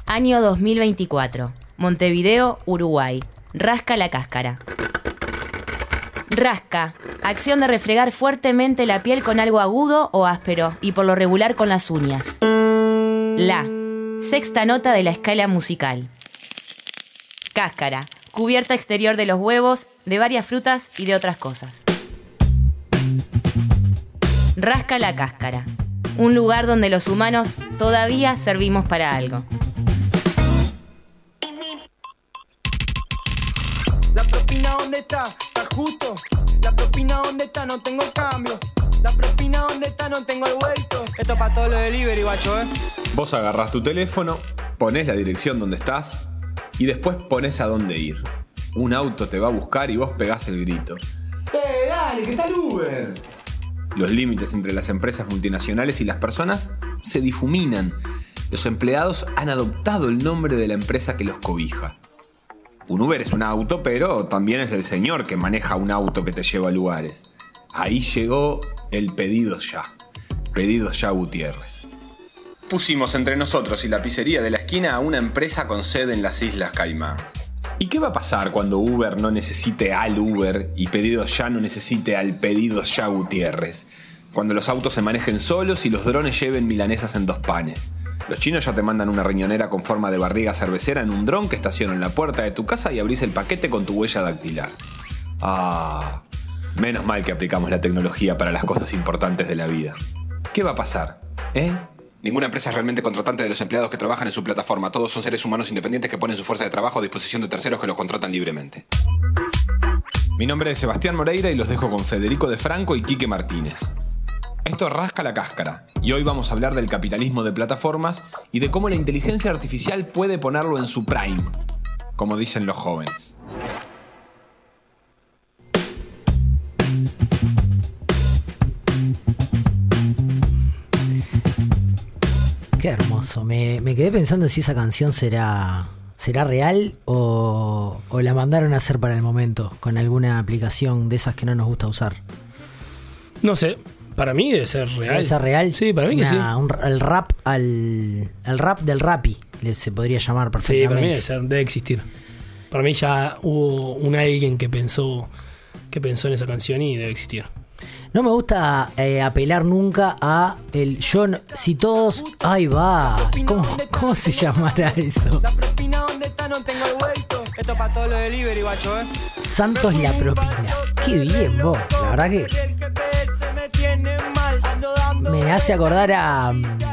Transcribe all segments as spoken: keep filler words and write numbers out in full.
Año dos mil veinticuatro. Montevideo, Uruguay. Rasca la cáscara. Rasca. Acción de refregar fuertemente la piel con algo agudo o áspero y por lo regular con las uñas. La. Sexta nota de la escala musical. Cáscara. Cubierta exterior de los huevos, de varias frutas y de otras cosas. Rasca la cáscara. Un lugar donde los humanos todavía servimos para algo. La propina ¿dónde está? ¿Está justo? La propina ¿dónde está? No tengo cambio. La propina ¿dónde está? No tengo el vuelto. Esto es para todo lo delivery, guacho, ¿eh? Vos agarrás tu teléfono, ponés la dirección donde estás y después ponés a dónde ir. Un auto te va a buscar y vos pegás el grito. ¡Eh, dale, que está el Uber! Los límites entre las empresas multinacionales y las personas se difuminan. Los empleados han adoptado el nombre de la empresa que los cobija. Un Uber es un auto, pero también es el señor que maneja un auto que te lleva a lugares. Ahí llegó el Pedidos Ya. Pedidos Ya Gutiérrez. Pusimos entre nosotros y la pizzería de la esquina a una empresa con sede en las Islas Caimán. ¿Y qué va a pasar cuando Uber no necesite al Uber y Pedidos Ya no necesite al Pedidos Ya Gutiérrez? Cuando los autos se manejen solos y los drones lleven milanesas en dos panes. Los chinos ya te mandan una riñonera con forma de barriga cervecera en un dron que estaciona en la puerta de tu casa y abrís el paquete con tu huella dactilar. Ah, menos mal que aplicamos la tecnología para las cosas importantes de la vida. ¿Qué va a pasar? ¿Eh? Ninguna empresa es realmente contratante de los empleados que trabajan en su plataforma. Todos son seres humanos independientes que ponen su fuerza de trabajo a disposición de terceros que los contratan libremente. Mi nombre es Sebastián Moreira y los dejo con Federico de Franco y Quique Martínez. Esto rasca la cáscara y hoy vamos a hablar del capitalismo de plataformas y de cómo la inteligencia artificial puede ponerlo en su prime, como dicen los jóvenes. Qué hermoso. Me, me quedé pensando si esa canción será, será real o, o la mandaron a hacer para el momento con alguna aplicación de esas que no nos gusta usar. No sé, para mí debe ser real. ¿Debe ser real? Sí, para mí que sí. Una, un, el rap al el rap del rapi se podría llamar perfectamente. Sí, para mí debe ser, debe existir. Para mí ya hubo un alguien que pensó que pensó en esa canción y debe existir. No me gusta eh, apelar nunca a el yo no, si todos ahí va. ¿Cómo, cómo se llamará eso? La propina ¿dónde está? No tengo el vuelto. Esto es para todo lo delivery, guacho, ¿eh? Santos la propina. Qué bien vos. La verdad que me hace acordar a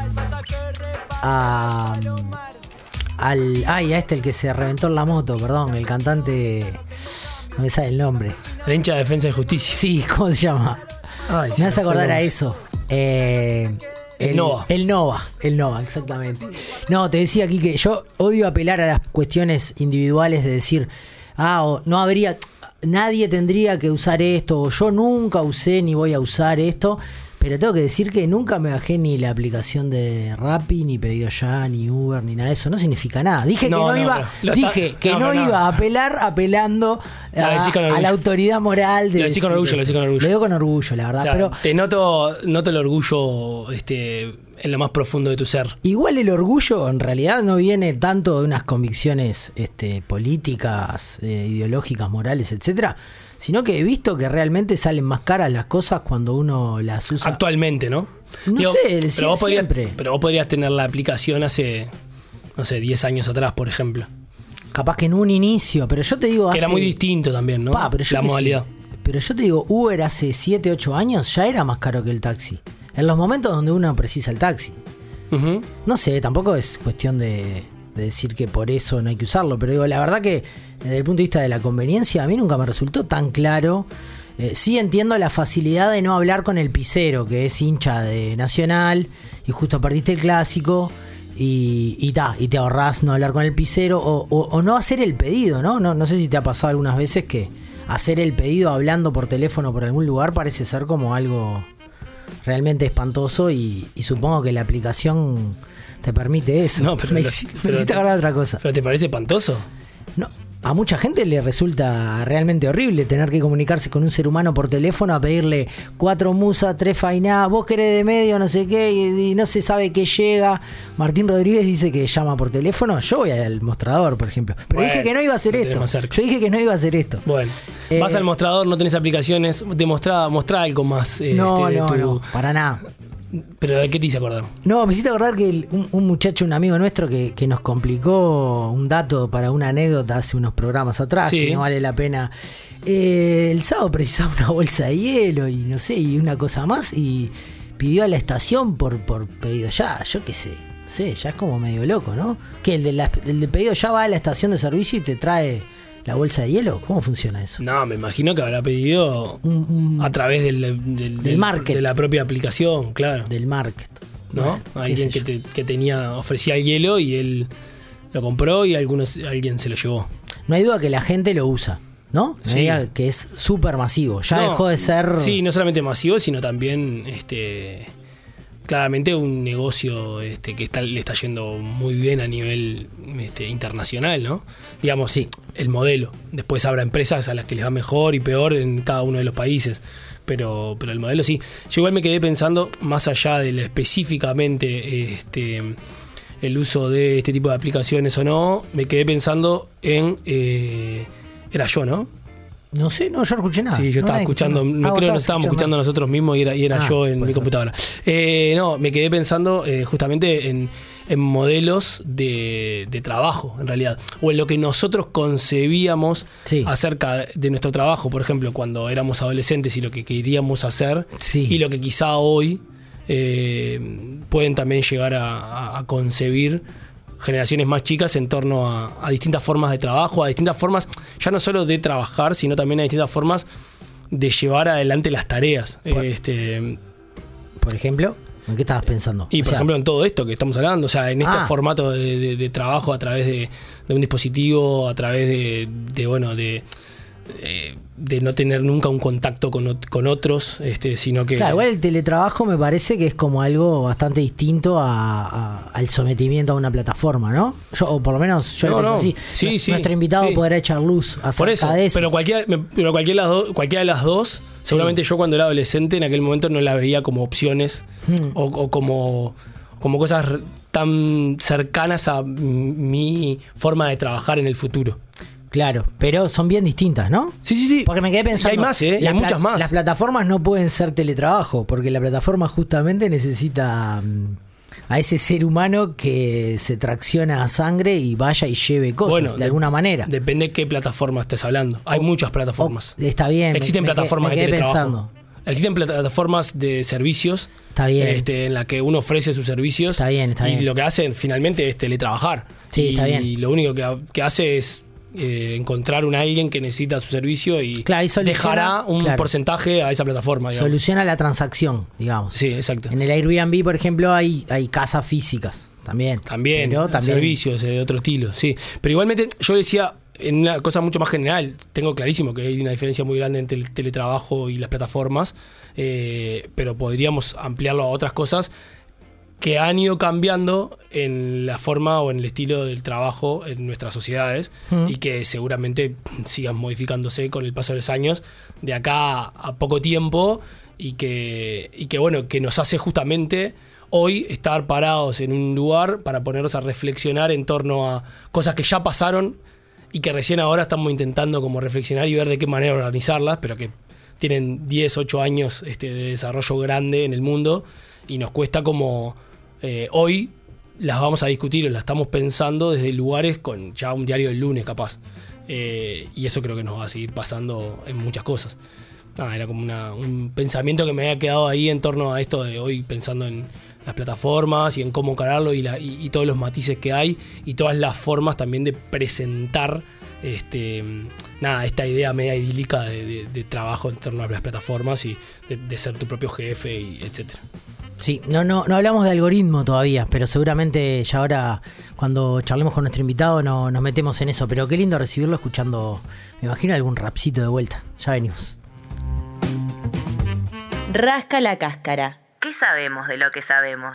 a al ay a este el que se reventó en la moto, perdón, el cantante, no me sale el nombre. El hincha de Defensa y Justicia. Sí, ¿cómo se llama? Ay, me hace acordar a eso. Eh, el, el Nova. El Nova, el Nova, exactamente. No, te decía aquí que yo odio apelar a las cuestiones individuales de decir, ah, o no habría, nadie tendría que usar esto, o yo nunca usé ni voy a usar esto. Pero tengo que decir que nunca me bajé ni la aplicación de Rappi, ni Pedido Ya, ni Uber, ni nada de eso. No significa nada. Dije no, que no, no iba, dije está, que no, no iba no. a apelar apelando a, a la autoridad moral de. Lo decís con orgullo, lo decís con orgullo. Lo digo con orgullo, la verdad. O sea, pero te noto, noto el orgullo este, en lo más profundo de tu ser. Igual el orgullo en realidad no viene tanto de unas convicciones este, políticas, eh, ideológicas, morales, etcétera, sino que he visto que realmente salen más caras las cosas cuando uno las usa. Actualmente, ¿no? No Digo, sé, el pero vos podrías, siempre. Pero vos podrías tener la aplicación hace, no sé, diez años atrás, por ejemplo. Capaz que en un inicio, pero yo te digo... Que hace... era muy distinto también, ¿no? Pa, pero yo la modalidad. Sé. Pero yo te digo, Uber hace siete, ocho años ya era más caro que el taxi. En los momentos donde uno precisa el taxi. Uh-huh. No sé, tampoco es cuestión de... de decir que por eso no hay que usarlo, pero digo, la verdad que desde el punto de vista de la conveniencia a mí nunca me resultó tan claro. Eh, sí entiendo la facilidad de no hablar con el pisero, que es hincha de Nacional y justo perdiste el clásico y, y, ta, y te ahorrás no hablar con el pisero o, o, o no hacer el pedido, ¿no? ¿no? No sé si te ha pasado algunas veces que hacer el pedido hablando por teléfono por algún lugar parece ser como algo realmente espantoso y, y supongo que la aplicación te permite eso. No, pero me lo, hiciste pero acordar otra cosa. ¿Pero te parece espantoso? No, a mucha gente le resulta realmente horrible tener que comunicarse con un ser humano por teléfono a pedirle cuatro musas, tres fainá, vos querés de medio, no sé qué, y, y no se sabe qué llega. Martín Rodríguez dice que llama por teléfono. Yo voy al mostrador, por ejemplo. Pero bueno, dije que no iba a hacer esto. Yo dije que no iba a hacer esto. Bueno, eh, vas al mostrador, no tenés aplicaciones, te mostrá, mostrá algo más. Eh, no, de no, tu... no, para nada. ¿Pero de qué te hice acordar? No, me hiciste acordar que el, un, un muchacho, un amigo nuestro que, que nos complicó un dato para una anécdota hace unos programas atrás, sí. que no vale la pena. Eh, el sábado precisaba una bolsa de hielo y no sé, y una cosa más, y pidió a la estación por, por pedido ya, yo qué sé. Sí, ya es como medio loco, ¿no? Que el de, la, el de pedido ya va a la estación de servicio y te trae la bolsa de hielo. ¿Cómo funciona eso? No, me imagino que habrá pedido un, un, a través del, del, del, del market. De la propia aplicación, claro. Del market. ¿No? Bueno, alguien que, te, que tenía, ofrecía el hielo y él lo compró y algunos, alguien se lo llevó. No hay duda que la gente lo usa, ¿no? Sí. Me diga que es súper masivo. Ya no, dejó de ser... Sí, no solamente masivo, sino también... este claramente un negocio este, que está, le está yendo muy bien a nivel este, internacional, ¿no? Digamos, sí, el modelo. Después habrá empresas a las que les va mejor y peor en cada uno de los países. Pero, pero el modelo sí. Yo igual me quedé pensando, más allá de lo específicamente este, el uso de este tipo de aplicaciones o no, me quedé pensando en... Eh, era yo, ¿no? No sé, no, yo no escuché nada. Sí, yo estaba no, escuchando, no, no creo que nos estábamos escuchando nosotros mismos y era, y era ah, yo en mi ser. computadora. Eh, no, me quedé pensando eh, justamente en, en modelos de, de trabajo, en realidad. O en lo que nosotros concebíamos sí. acerca de nuestro trabajo, por ejemplo, cuando éramos adolescentes y lo que queríamos hacer sí. y lo que quizá hoy eh, pueden también llegar a, a concebir generaciones más chicas en torno a, a distintas formas de trabajo, a distintas formas, ya no solo de trabajar, sino también a distintas formas de llevar adelante las tareas. Por, este, por ejemplo, ¿en qué estabas pensando? Y o por sea, ejemplo en todo esto que estamos hablando, o sea, en este ah. formato de, de, de trabajo a través de, de un dispositivo, a través de, de bueno, de... Eh, de no tener nunca un contacto con, con otros, este, sino que... Claro, igual el teletrabajo me parece que es como algo bastante distinto a, a, al sometimiento a una plataforma, ¿no? Yo, o por lo menos yo no, lo pienso no. así. Sí, Nuestro sí, Nuestro invitado sí. podrá echar luz acerca por eso, de eso. Pero cualquiera, pero cualquiera, de las do, cualquiera de las dos, seguramente sí. yo cuando era adolescente en aquel momento no la veía como opciones hmm. o, o como, como cosas tan cercanas a mi forma de trabajar en el futuro. Claro, pero son bien distintas, ¿no? Sí, sí, sí. Porque me quedé pensando... Y hay más, ¿eh? Y hay muchas más. Las plataformas no pueden ser teletrabajo, porque la plataforma justamente necesita um, a ese ser humano que se tracciona a sangre y vaya y lleve cosas, bueno, de, de alguna manera. Depende de qué plataforma estés hablando. Hay o, muchas plataformas. O, está bien. Existen me, plataformas me quedé, me de quedé teletrabajo. Pensando. Existen plataformas de servicios. Está bien. Este, en la que uno ofrece sus servicios. Está bien, está y bien. lo que hacen finalmente es teletrabajar. Sí, y, está bien. Y lo único que, que hace es Eh, encontrar un alguien que necesita su servicio y claro, dejará un claro. porcentaje a esa plataforma. Digamos. Soluciona la transacción, digamos. Sí, exacto. En el Airbnb, por ejemplo, hay, hay casas físicas también. También, pero también servicios de otro estilo, sí. Pero igualmente, yo decía, en una cosa mucho más general, tengo clarísimo que hay una diferencia muy grande entre el teletrabajo y las plataformas, eh, pero podríamos ampliarlo a otras cosas que han ido cambiando en la forma o en el estilo del trabajo en nuestras sociedades mm. y que seguramente sigan modificándose con el paso de los años de acá a poco tiempo y que, y que bueno, que nos hace justamente hoy estar parados en un lugar para ponernos a reflexionar en torno a cosas que ya pasaron y que recién ahora estamos intentando como reflexionar y ver de qué manera organizarlas, pero que tienen diez, ocho años este, de desarrollo grande en el mundo y nos cuesta como... Eh, hoy las vamos a discutir o las estamos pensando desde lugares con ya un diario del lunes capaz eh, y eso creo que nos va a seguir pasando en muchas cosas. Ah, era como una, un pensamiento que me había quedado ahí en torno a esto de hoy pensando en las plataformas y en cómo encararlo y, la, y, y todos los matices que hay y todas las formas también de presentar este, nada, esta idea media idílica de, de, de trabajo en torno a las plataformas y de, de ser tu propio jefe y etcétera. Sí, no, no, no hablamos de algoritmo todavía, pero seguramente ya ahora cuando charlemos con nuestro invitado no, nos metemos en eso. Pero qué lindo recibirlo escuchando, me imagino, algún rapcito de vuelta. Ya venimos. Rasca la cáscara. ¿Qué sabemos de lo que sabemos?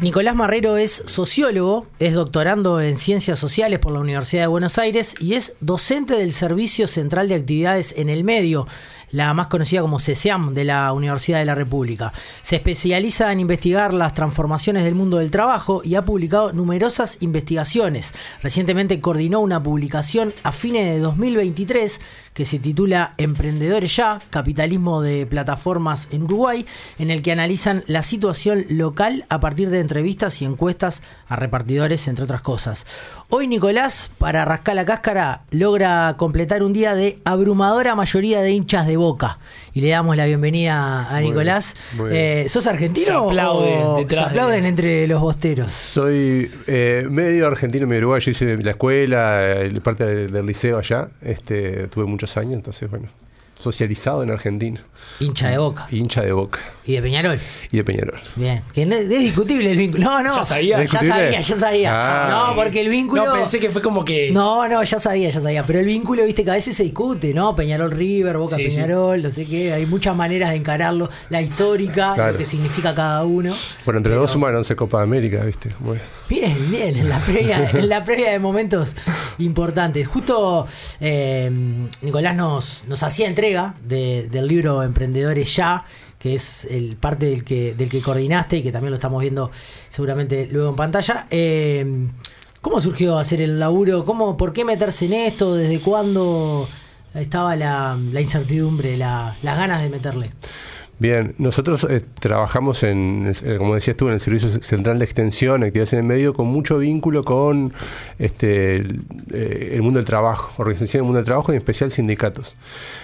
Nicolás Marrero es sociólogo, es doctorando en Ciencias Sociales por la Universidad de Buenos Aires y es docente del Servicio Central de Actividades en el Medio, la más conocida como CESEAM de la Universidad de la República. Se especializa en investigar las transformaciones del mundo del trabajo y ha publicado numerosas investigaciones. Recientemente coordinó una publicación a fines de dos mil veintitrés que se titula Emprendedores Ya, capitalismo de plataformas en Uruguay, en el que analizan la situación local a partir de entrevistas y encuestas a repartidores, entre otras cosas. Hoy Nicolás, para rascar la cáscara, logra completar un día de abrumadora mayoría de hinchas de Boca. Y le damos la bienvenida a Muy Nicolás. bien, muy bien. Eh, ¿Sos argentino? Se aplauden o detrás se aplauden de- entre los bosteros? Soy eh, medio argentino, medio uruguayo. Yo hice la escuela, eh, parte del, del liceo allá. Este, tuve muchos años, entonces, bueno, socializado en Argentina. Hincha de Boca. Hincha de Boca Y de Peñarol. y de Peñarol. Bien. Que no- es discutible el vínculo. No, no. ¿Ya sabía? Ya ¿Discutible? sabía, ya sabía. Ah. no, porque el vínculo. No, pensé que fue como que... No, no, ya sabía, ya sabía. Pero el vínculo, viste, que a veces se discute, ¿no? Peñarol River, Boca Sí, sí. Peñarol, no sé qué. Hay muchas maneras de encararlo. La histórica, Claro. lo que significa cada uno. Bueno, entre Pero- dos sumaron once Copa América, ¿viste? Bueno. Bien, bien, en la previa, en la previa de momentos importantes. Justo eh, Nicolás nos, nos hacía entrega de- del libro Emprendedores Ya, que es el parte del que, del que coordinaste y que también lo estamos viendo seguramente luego en pantalla. Eh, ¿Cómo surgió hacer el laburo? ¿Cómo, ¿Por qué meterse en esto? ¿Desde cuándo estaba la, la incertidumbre, la- las ganas de meterle? Bien, nosotros eh, trabajamos en, eh, como decías tú, en el Servicio Central de Extensión, Actividades en el Medio, con mucho vínculo con este, el, eh, el mundo del trabajo, organización del mundo del trabajo y en especial sindicatos.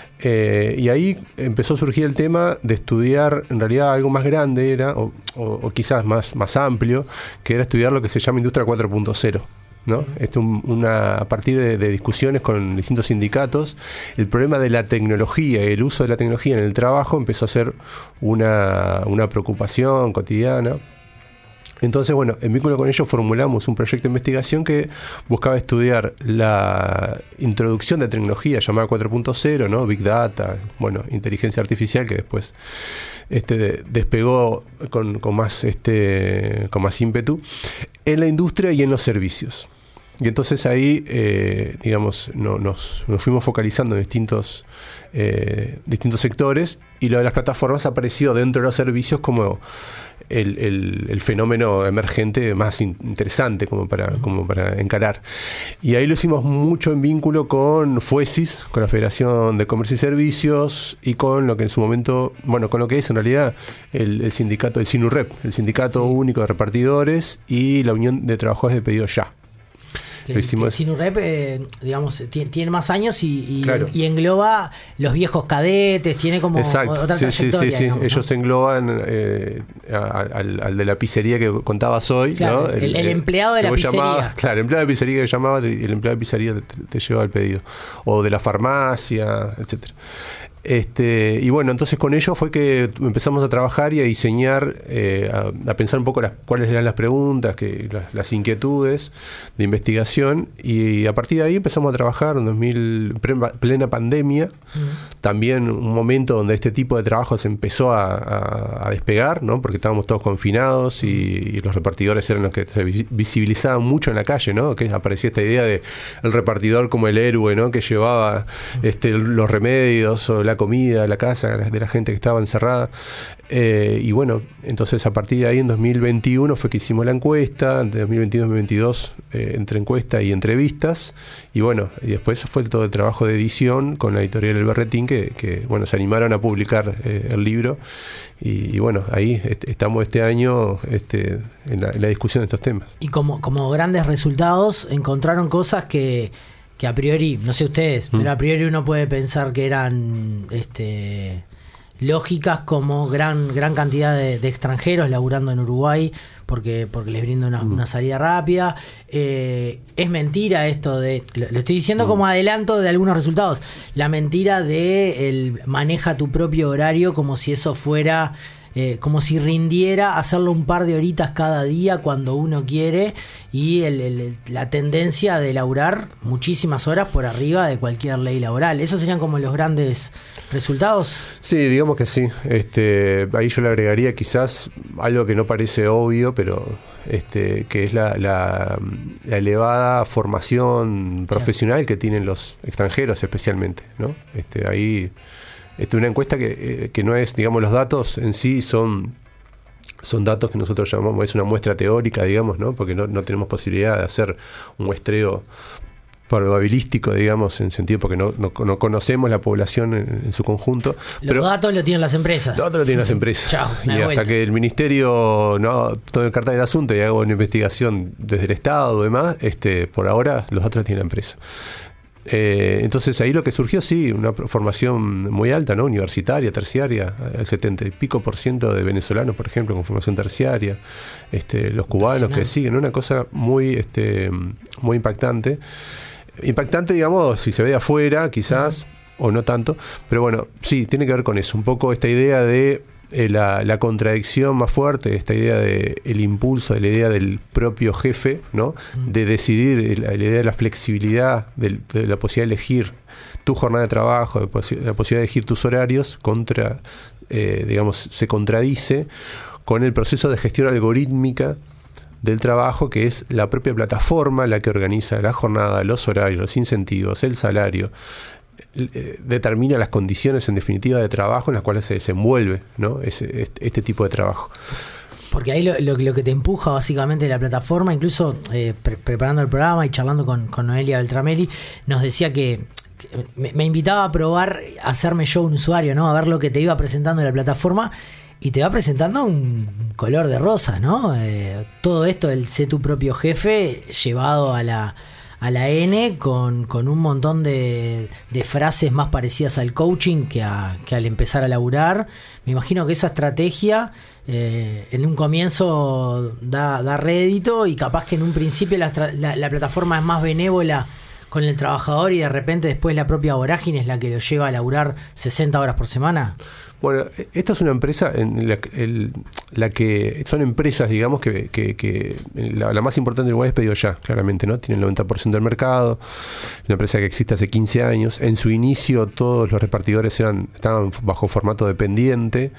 Eh, y ahí empezó a surgir el tema de estudiar, en realidad algo más grande era, o, o, o quizás más, más amplio, que era estudiar lo que se llama Industria cuatro punto cero. ¿No? Esto un, una, a partir de, de discusiones con distintos sindicatos, el problema de la tecnología y el uso de la tecnología en el trabajo empezó a ser una, una preocupación cotidiana. Entonces, bueno, en vínculo con ello formulamos un proyecto de investigación que buscaba estudiar la introducción de tecnología llamada cuatro punto cero, ¿no? Big Data, bueno, inteligencia artificial, que después este, de, despegó con, con, más, este, con más ímpetu, en la industria y en los servicios. Y entonces ahí, eh, digamos, no, nos, nos fuimos focalizando en distintos, eh, distintos sectores, y lo de las plataformas apareció dentro de los servicios como el, el, el fenómeno emergente más in, interesante como para, como para encarar. Y ahí lo hicimos mucho en vínculo con FUESIS, con la Federación de Comercio y Servicios, y con lo que en su momento, bueno, con lo que es en realidad el, el sindicato, el SINURREP, el Sindicato Único de Repartidores, y la Unión de Trabajadores de Pedido Ya. Que Lo el, hicimos- el Sinurrep, eh, digamos, tiene, tiene más años y, y, Claro. y engloba los viejos cadetes, tiene como Exacto, otra sí, sí, sí, trayectoria. sí. digamos, ¿no? Ellos engloban eh, a- a- al, al de la pizzería que contabas hoy, Claro, ¿no? el- el empleado de que la vos pizzería. llamabas- claro, el empleado de pizzería que llamaba y el empleado de pizzería te, te llevaba el pedido. O de la farmacia, etcétera. Este, y bueno, entonces con ello fue que empezamos a trabajar y a diseñar, eh, a, a pensar un poco las, cuáles eran las preguntas, que, las, las inquietudes de investigación, y a partir de ahí empezamos a trabajar en dos mil, plena, plena pandemia, mm. también un momento donde este tipo de trabajo se empezó a, a, a despegar, ¿no? Porque estábamos todos confinados y, y los repartidores eran los que se visibilizaban mucho en la calle, ¿no? Que aparecía esta idea de el repartidor como el héroe, ¿no? Que llevaba este, los remedios o la comida a la casa de la gente que estaba encerrada. Eh, y bueno, entonces a partir de ahí en dos mil veintiuno fue que hicimos la encuesta, de dos mil veintiuno a dos mil veintidós, eh, entre encuesta y entrevistas, y bueno, y después fue todo el trabajo de edición con la editorial El Berretín, que, que bueno, se animaron a publicar eh, el libro, y, y bueno, ahí est- estamos este año este, en, la, en la discusión de estos temas. Y como, como grandes resultados encontraron cosas que, que a priori, no sé ustedes, Mm. pero a priori uno puede pensar que eran este, lógicas, como gran gran cantidad de, de extranjeros laburando en Uruguay porque porque les brinda una, Mm. una salida rápida. Eh, es mentira esto de, lo, lo estoy diciendo como adelanto de algunos resultados, la mentira de el maneja tu propio horario como si eso fuera eh, como si rindiera hacerlo un par de horitas cada día cuando uno quiere, y el, el, la tendencia de laburar muchísimas horas por arriba de cualquier ley laboral. ¿Esos serían como los grandes resultados? Sí, digamos que sí. Este, ahí yo le agregaría quizás algo que no parece obvio, pero este, que es la, la, la elevada formación profesional que tienen los extranjeros especialmente, ¿no? Este, ahí este, una encuesta que, eh, que no es, digamos, los datos en sí son son datos que nosotros llamamos, es una muestra teórica, digamos, ¿no? Porque no, no tenemos posibilidad de hacer un muestreo probabilístico, digamos, en sentido porque no, no, no conocemos la población en, en su conjunto. Los pero datos lo tienen las empresas. Los datos lo tienen las empresas. Chao, y hasta vuelta. Que el ministerio no tome el cartel del asunto y haga una investigación desde el Estado o demás, este, por ahora los datos los tiene la empresa. Eh, entonces ahí lo que surgió, sí, una formación muy alta, ¿no? Universitaria, terciaria, el setenta y pico por ciento de venezolanos, por ejemplo, con formación terciaria, este, los cubanos que siguen, una cosa muy, este, muy impactante. Impactante, digamos, si se ve de afuera, quizás, uh-huh. o no tanto, pero bueno, sí, tiene que ver con eso, un poco esta idea de eh, la, la contradicción más fuerte, esta idea de el impulso, de la idea del propio jefe, ¿no? Uh-huh. De decidir, la, la idea de la flexibilidad, de, de la posibilidad de elegir tu jornada de trabajo, de posi- la posibilidad de elegir tus horarios, contra, eh, digamos, se contradice con el proceso de gestión algorítmica del trabajo, que es la propia plataforma la que organiza la jornada, los horarios, los incentivos, el salario, eh, determina las condiciones en definitiva de trabajo en las cuales se desenvuelve, ¿no? Ese, este, este tipo de trabajo. Porque ahí lo, lo, lo que te empuja básicamente la plataforma, incluso eh, pre- preparando el programa y charlando con, con Noelia Beltramelli, nos decía que que me, me invitaba a probar, a hacerme yo un usuario, ¿no? A ver lo que te iba presentando la plataforma. Y te va presentando un color de rosa, ¿no? Eh, todo esto del sé tu propio jefe llevado a la, a la N con, con un montón de, de frases más parecidas al coaching que, a, que al empezar a laburar. Me imagino que esa estrategia eh, en un comienzo da, da rédito, y capaz que en un principio la, la, la plataforma es más benévola con el trabajador y de repente después la propia vorágine es la que lo lleva a laburar sesenta horas por semana. Bueno, esta es una empresa en la, el, la que son empresas, digamos, que, que, que la, la más importante en Uruguay es Pedido Ya, claramente, ¿no? Tiene el noventa por ciento del mercado, una empresa que existe hace quince años. En su inicio todos los repartidores eran estaban bajo formato dependiente.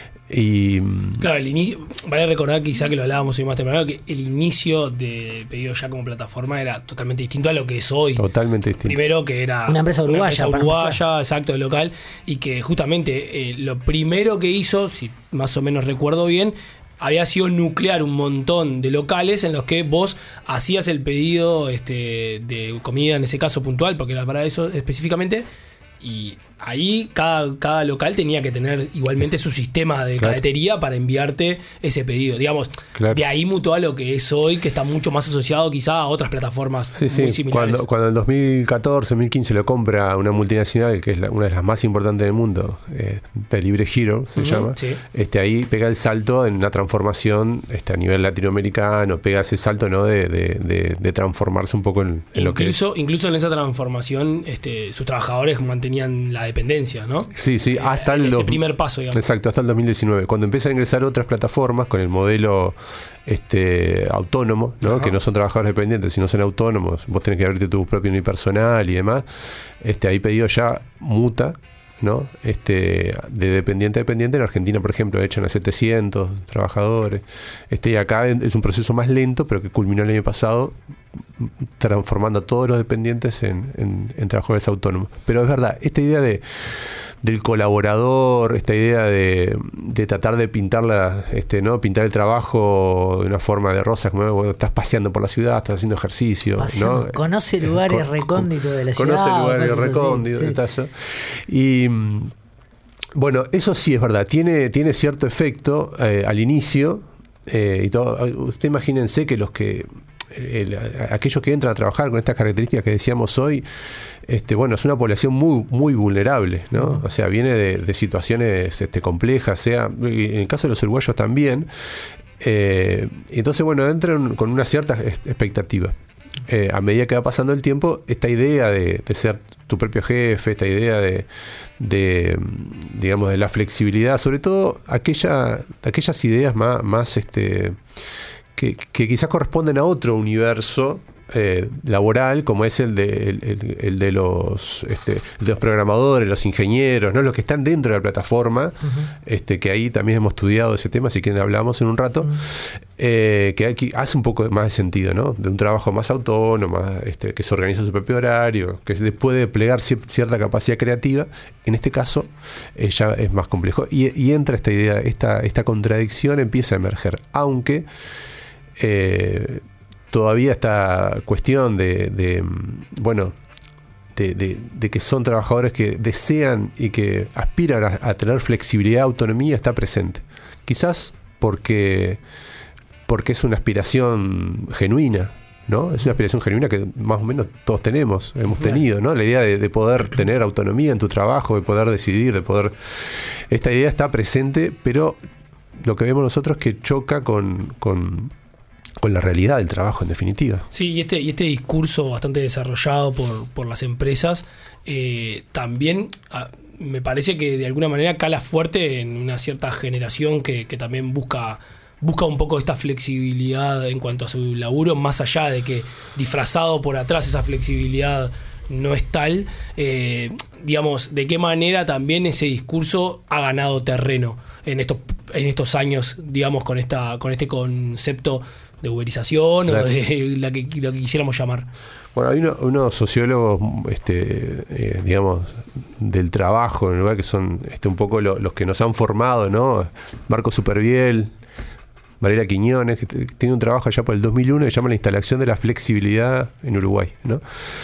Y claro, el inicio, vale recordar quizá que lo hablábamos hoy más temprano, que el inicio de Pedido Ya como plataforma era totalmente distinto a lo que es hoy. Totalmente distinto. Primero que era una empresa uruguaya, una empresa uruguaya, exacto, local, y que justamente eh, lo primero que hizo, si más o menos recuerdo bien, había sido nuclear un montón de locales en los que vos hacías el pedido este, de comida, en ese caso puntual, porque era para eso específicamente. Y ahí cada, cada local tenía que tener igualmente su sistema de claro. cadetería para enviarte ese pedido. Digamos, claro. de ahí mutó a lo que es hoy, que está mucho más asociado quizá a otras plataformas sí, muy sí. similares. Cuando, cuando en dos mil catorce, dos mil quince lo compra una multinacional, que es la, una de las más importantes del mundo, eh, Delivery Hero se uh-huh, llama, sí. este, ahí pega el salto en una transformación este, a nivel latinoamericano, pega ese salto, ¿no? de, de, de, de transformarse un poco en, en incluso, lo que es. Incluso en esa transformación este, sus trabajadores mantenían la dependencia, ¿no? Sí, sí, hasta el, este do... primer paso, digamos. Exacto, hasta el dos mil diecinueve, cuando empiezan a ingresar otras plataformas con el modelo este autónomo, ¿no? Uh-huh. Que no son trabajadores dependientes, sino son autónomos. Vos tenés que abrirte tu propio unipersonal y demás. Este, ahí Pedido Ya muta, ¿no? Este, de dependiente a dependiente. En Argentina, por ejemplo, echan a setecientos trabajadores. Este, y acá es un proceso más lento, pero que culminó el año pasado, transformando a todos los dependientes en, en, en trabajadores autónomos. Pero es verdad, esta idea de del colaborador, esta idea de, de tratar de pintar la, este, ¿no? pintar el trabajo de una forma de rosas, como bueno, estás paseando por la ciudad, estás haciendo ejercicio, Paseando, ¿no? conoce lugares eh, con, recónditos de la conoce ciudad. Conoce lugares recónditos, sí. Tazo. Y bueno, eso sí es verdad, tiene, tiene cierto efecto eh, al inicio, eh, y todo. Usted imagínense que los que El, aquellos que entran a trabajar con estas características que decíamos hoy, este, bueno, es una población muy muy vulnerable, ¿no? Uh-huh. O sea, viene de, de situaciones este, complejas, sea, en el caso de los uruguayos también. Eh, entonces, bueno, entran con una cierta expectativa. eh, a medida que va pasando el tiempo, esta idea de, de ser tu propio jefe, esta idea de, de digamos, de la flexibilidad, sobre todo aquella, aquellas ideas más, más este, que, que quizás corresponden a otro universo Eh, laboral, como es el de, el, el, el de los este, el de los programadores, los ingenieros, ¿no? Los que están dentro de la plataforma, uh-huh. este, que ahí también hemos estudiado ese tema, así que hablamos en un rato, uh-huh. eh, que aquí hace un poco más de sentido, ¿no? De un trabajo más autónomo, este, que se organiza su propio horario, que se puede desplegar cierta capacidad creativa. En este caso eh, ya es más complejo y, y entra esta idea, esta, esta contradicción empieza a emerger, aunque eh, todavía esta cuestión de, de bueno, de, de, de que son trabajadores que desean y que aspiran a, a tener flexibilidad, autonomía, está presente. Quizás porque, porque es una aspiración genuina, ¿no? Es una aspiración genuina que más o menos todos tenemos, hemos tenido, ¿no? La idea de, de poder tener autonomía en tu trabajo, de poder decidir, de poder... Esta idea está presente, pero lo que vemos nosotros es que choca con... con con la realidad del trabajo, en definitiva. Sí, y este, y este discurso bastante desarrollado por, por las empresas eh, también a, me parece que de alguna manera cala fuerte en una cierta generación que, que también busca, busca un poco esta flexibilidad en cuanto a su laburo, más allá de que disfrazado por atrás esa flexibilidad no es tal, eh, digamos, de qué manera también ese discurso ha ganado terreno en estos, en estos años, digamos, con esta, con este concepto de uberización, claro, o de la que, lo que quisiéramos llamar. Bueno, hay uno, unos sociólogos, este, eh, digamos, del trabajo, en lugar que son este, un poco lo, los que nos han formado, ¿no? Marco Superviel, Mariela Quiñones, que tiene un trabajo allá por el dos mil uno que se llama La instalación de la flexibilidad en Uruguay, ¿no?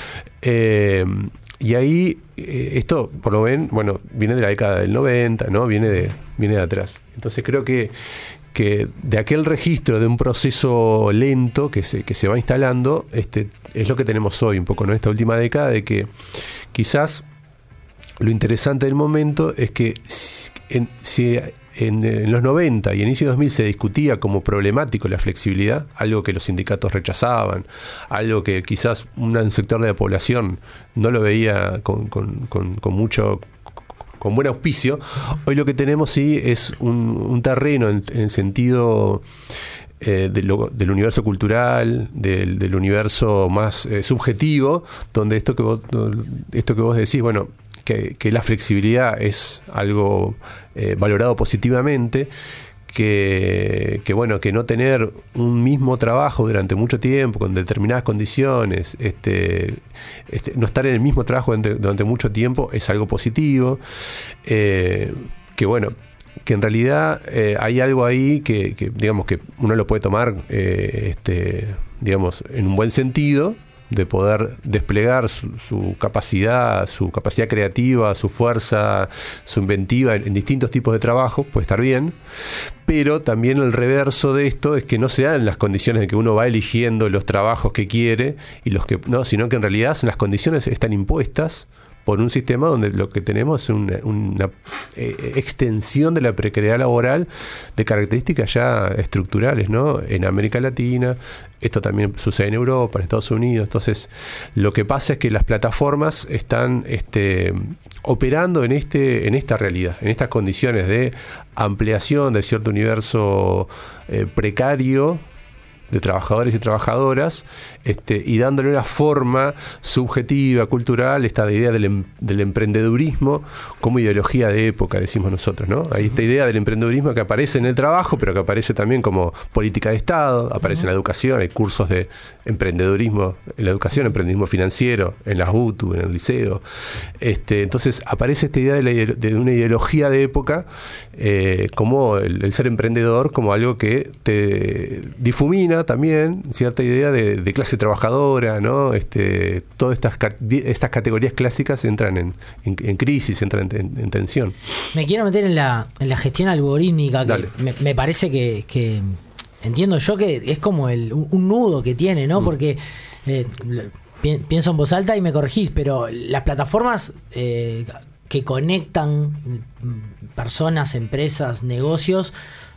Eh, y ahí, eh, esto, por lo ven, bueno, viene de la década del noventa, ¿no? Viene de, viene de atrás. Entonces creo que que de aquel registro de un proceso lento que se, que se va instalando, este, es lo que tenemos hoy un poco, ¿no? Esta última década, de que quizás lo interesante del momento es que en, si en, en los noventa y inicio de dos mil se discutía como problemático la flexibilidad, algo que los sindicatos rechazaban, algo que quizás un sector de la población no lo veía con, con, con, con mucho... con buen auspicio, hoy lo que tenemos sí es un, un terreno en, en sentido eh, de lo, del universo cultural, del, del universo más eh, subjetivo, donde esto que vos, esto que vos decís, bueno, que, que la flexibilidad es algo eh, valorado positivamente, que, que bueno, que no tener un mismo trabajo durante mucho tiempo, con determinadas condiciones, este, este, no estar en el mismo trabajo durante, durante mucho tiempo es algo positivo, eh, que bueno, que en realidad eh, hay algo ahí que, que digamos que uno lo puede tomar eh, este, digamos, en un buen sentido, de poder desplegar su, su capacidad, su capacidad creativa, su fuerza, su inventiva en, en distintos tipos de trabajo, puede estar bien, pero también el reverso de esto es que no se dan las condiciones de que uno va eligiendo los trabajos que quiere y los que no, sino que en realidad las condiciones están impuestas por un sistema donde lo que tenemos es una, una eh, extensión de la precariedad laboral de características ya estructurales, ¿no? En América Latina, esto también sucede en Europa, en Estados Unidos. Entonces, lo que pasa es que las plataformas están este, operando en, este, en esta realidad, en estas condiciones de ampliación de cierto universo eh, precario de trabajadores y trabajadoras, este, y dándole una forma subjetiva, cultural, esta idea del, em, del emprendedurismo como ideología de época, decimos nosotros, ¿no? Hay esta idea del emprendedurismo que aparece en el trabajo, pero que aparece también como política de Estado, aparece uh-huh. en la educación, hay cursos de emprendedurismo en la educación, emprendedurismo financiero, en las U T U, en el liceo. Este, entonces aparece esta idea de, la, de una ideología de época, eh, como el, el ser emprendedor, como algo que te difumina también cierta idea de, de clase trabajadora, ¿no? Este, todas estas, estas categorías clásicas entran en, en, en crisis, entran en, en, en tensión. Me quiero meter en la, en la gestión algorítmica, que me, me parece que, que entiendo yo que es como el, un, un nudo que tiene, ¿no? Mm. Porque eh, pi, pienso en voz alta y me corregís, pero las plataformas eh, que conectan personas, empresas, negocios,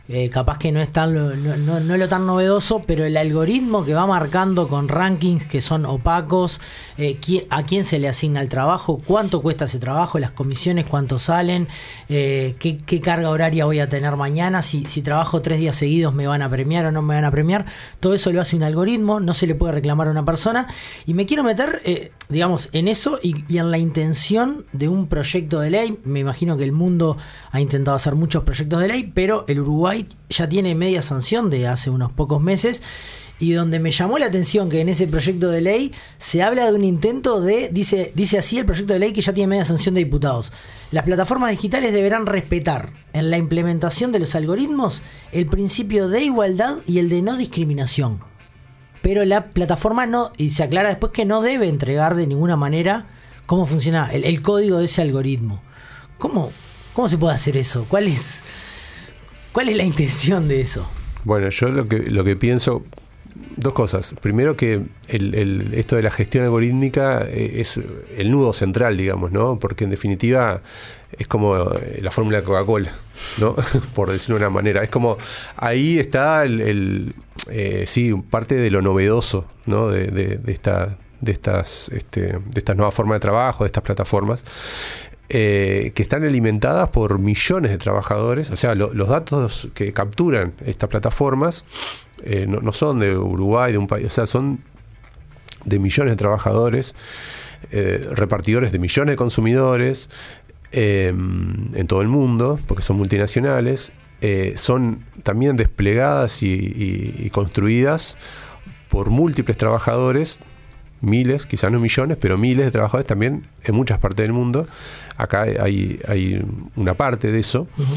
Eh, capaz que no es tan lo, no, no, no lo tan novedoso, pero el algoritmo que va marcando con rankings que son opacos, eh, qui- a quién se le asigna el trabajo, cuánto cuesta ese trabajo, las comisiones cuánto salen, eh, qué, qué carga horaria voy a tener mañana, si, si trabajo tres días seguidos me van a premiar o no me van a premiar, todo eso lo hace un algoritmo, no se le puede reclamar a una persona, y me quiero meter, eh, digamos, en eso y, y en la intención de un proyecto de ley. Me imagino que el mundo ha intentado hacer muchos proyectos de ley, pero el Uruguay ya tiene media sanción de hace unos pocos meses, y donde me llamó la atención que en ese proyecto de ley se habla de un intento de, dice, dice así el proyecto de ley que ya tiene media sanción de diputados: las plataformas digitales deberán respetar en la implementación de los algoritmos el principio de igualdad y el de no discriminación, pero la plataforma no, y se aclara después que no debe entregar de ninguna manera cómo funciona el, el código de ese algoritmo. ¿Cómo, cómo se puede hacer eso? ¿Cuál es ¿Cuál es la intención de eso? Bueno, yo lo que lo que pienso, dos cosas. Primero, que el, el, esto de la gestión algorítmica es el nudo central, digamos, ¿no? Porque en definitiva es como la fórmula de Coca-Cola, ¿no? Por decirlo de una manera. Es como, ahí está el, el eh, sí, parte de lo novedoso, ¿no? De, de, de esta, de estas, este, de estas nuevas formas de trabajo, de estas plataformas. Eh, que están alimentadas por millones de trabajadores. O sea, lo, los datos que capturan estas plataformas eh, no, no son de Uruguay, de un país, o sea, son de millones de trabajadores, eh, repartidores de millones de consumidores eh, en todo el mundo, porque son multinacionales. Eh, son también desplegadas y, y, y construidas por múltiples trabajadores, miles, quizás no millones, pero miles de trabajadores también en muchas partes del mundo. Acá hay, hay una parte de eso. Uh-huh.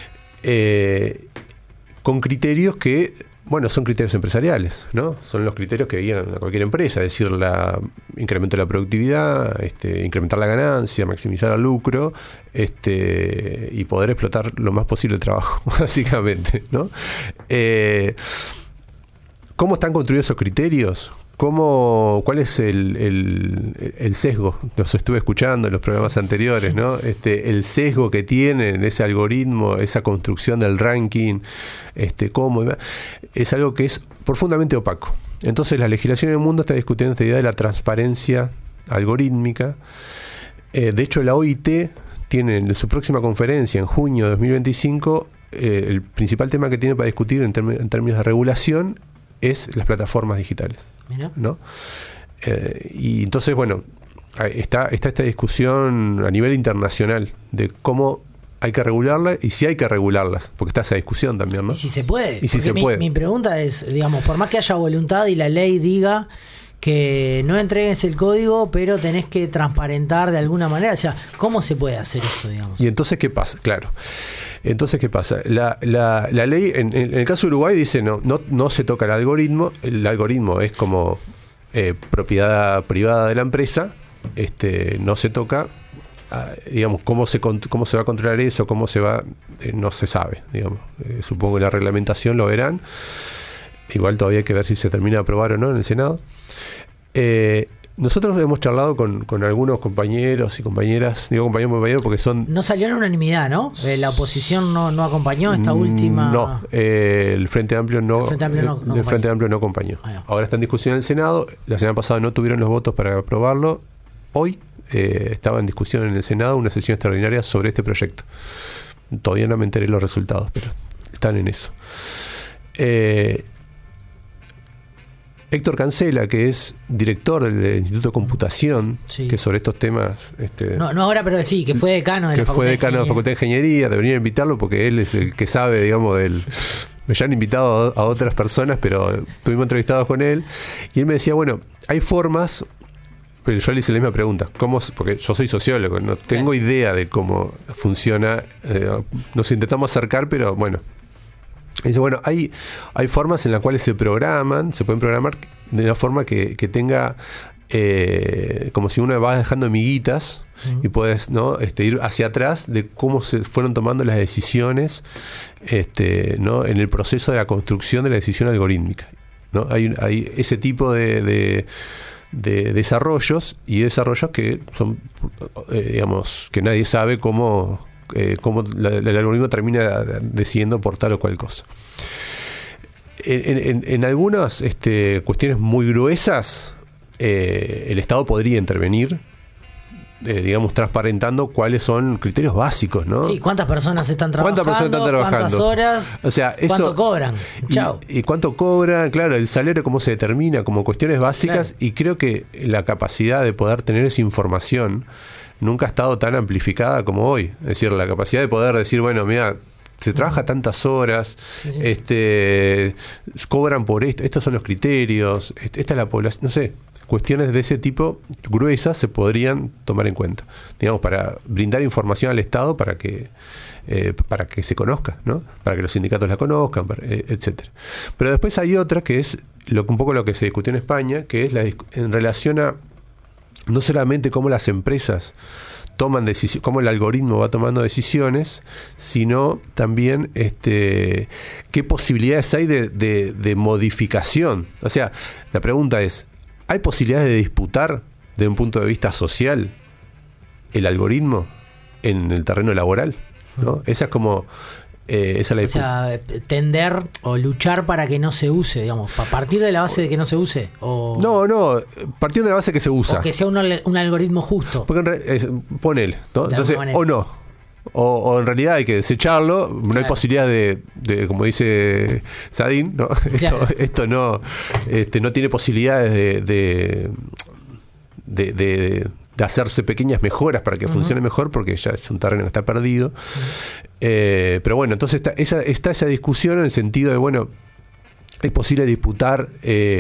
Eh, con criterios que, bueno, son criterios empresariales, ¿no? Son los criterios que guían a cualquier empresa, es decir, la incremento de la productividad, este, incrementar la ganancia, maximizar el lucro, este, y poder explotar lo más posible el trabajo, básicamente, ¿no? Eh, ¿Cómo están construidos esos criterios? ¿Cómo, ¿Cuál es el, el, el sesgo? Los estuve escuchando en los programas anteriores, ¿no? Este, el sesgo que tienen ese algoritmo, esa construcción del ranking, este, cómo, es algo que es profundamente opaco. Entonces la legislación en el mundo está discutiendo esta idea de la transparencia algorítmica. Eh, de hecho, la O I T tiene en su próxima conferencia en junio de dos mil veinticinco, eh, el principal tema que tiene para discutir en, term- en términos de regulación es las plataformas digitales. Mira. ¿No? Eh, y entonces, bueno, está, está esta discusión a nivel internacional de cómo hay que regularlas y si hay que regularlas, porque está esa discusión también, ¿no? Y si se puede. Y si se mi, puede. Mi pregunta es, digamos, por más que haya voluntad y la ley diga que no entregues el código, pero tenés que transparentar de alguna manera, o sea, ¿cómo se puede hacer eso, digamos? Y entonces, ¿qué pasa? Claro. Entonces, ¿qué pasa? La, la, la ley, en, en el caso de Uruguay, dice no, no, no se toca el algoritmo. El algoritmo es como eh, propiedad privada de la empresa. Este, no se toca. Ah, digamos, cómo se cómo se va a controlar eso, cómo se va, eh, no se sabe, digamos. Eh, supongo que la reglamentación lo verán. Igual todavía hay que ver si se termina de aprobar o no en el Senado. Eh, Nosotros hemos charlado con, con algunos compañeros y compañeras, digo compañeros y compañeros porque son... No salió en unanimidad, ¿no? Eh, la oposición no, no acompañó esta última... No, eh, el Frente Amplio no, el Frente Amplio no, no el Frente Amplio no acompañó. Ah, ahora está en discusión en el Senado, la semana pasada no tuvieron los votos para aprobarlo, hoy eh, estaba en discusión en el Senado una sesión extraordinaria sobre este proyecto. Todavía no me enteré los resultados, pero están en eso. Eh... Héctor Cancela, que es director del Instituto de Computación, sí, que sobre estos temas... Este, no, no ahora, pero sí, que fue decano de que la Facultad fue decano de la Facultad de Ingeniería, deberían invitarlo porque él es el que sabe, digamos, del... Me ya han invitado a, a otras personas, pero estuvimos entrevistados con él, y él me decía, bueno, hay formas... Pero yo le hice la misma pregunta, ¿cómo? Porque yo soy sociólogo, no tengo sí. idea de cómo funciona, eh, nos intentamos acercar, pero bueno... Dice, bueno, hay, hay formas en las cuales se programan, se pueden programar de una forma que, que tenga, eh, como si uno va dejando amiguitas, uh-huh, y puedes, ¿no? este, ir hacia atrás de cómo se fueron tomando las decisiones, este, ¿no? en el proceso de la construcción de la decisión algorítmica, ¿no? Hay, hay ese tipo de, de, de desarrollos y desarrollos que son, eh, digamos, que nadie sabe cómo... eh, cómo la, el algoritmo termina decidiendo por tal o cual cosa. En, en, en algunas este, cuestiones muy gruesas, eh, el Estado podría intervenir, eh, digamos, transparentando cuáles son criterios básicos, ¿no? Sí, cuántas personas están trabajando, ¿Cuántas personas están trabajando? cuántas horas, o sea, eso, cuánto cobran. Chao. Y, y cuánto cobran, claro, el salario cómo se determina, como cuestiones básicas, claro. Y creo que la capacidad de poder tener esa información nunca ha estado tan amplificada como hoy. Es decir, la capacidad de poder decir, bueno, mira, se trabaja tantas horas, sí, sí. este cobran por esto, estos son los criterios, esta es la población, no sé, cuestiones de ese tipo gruesas se podrían tomar en cuenta, digamos, para brindar información al Estado para que eh, para que se conozca, ¿no? Para que los sindicatos la conozcan, para, eh, etcétera. Pero después hay otra que es lo, un poco lo que se discutió en España, que es la en relación a no solamente cómo las empresas toman decisiones, cómo el algoritmo va tomando decisiones, sino también este, qué posibilidades hay de, de, de modificación. O sea, la pregunta es, ¿hay posibilidades de disputar desde un punto de vista social el algoritmo en el terreno laboral? ¿No? Esa es como... Eh, esa es la o sea, tender o luchar para que no se use, digamos, a partir de la base de que no se use. O, no, no, partiendo de la base que se usa. O que sea un, un algoritmo justo. Porque en re, es, ponele, ¿no? Entonces, o no. O, o en realidad hay que desecharlo, no claro. hay posibilidad de, de, como dice Sadin, ¿no? Claro. Esto, esto no, este, no tiene posibilidades de, de, de, de de hacerse pequeñas mejoras para que uh-huh. funcione mejor, porque ya es un terreno que está perdido. Uh-huh. Eh, pero bueno, entonces está esa, está esa discusión en el sentido de, bueno, es posible disputar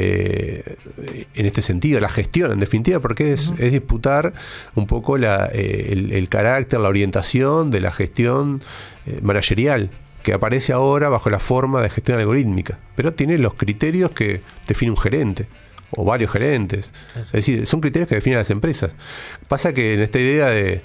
eh, en este sentido la gestión, en definitiva, porque es, uh-huh. es disputar un poco la, eh, el, el carácter, la orientación de la gestión eh, managerial, que aparece ahora bajo la forma de gestión algorítmica, pero tiene los criterios que define un gerente o varios gerentes. Es decir, son criterios que definen las empresas. Pasa que en esta idea de,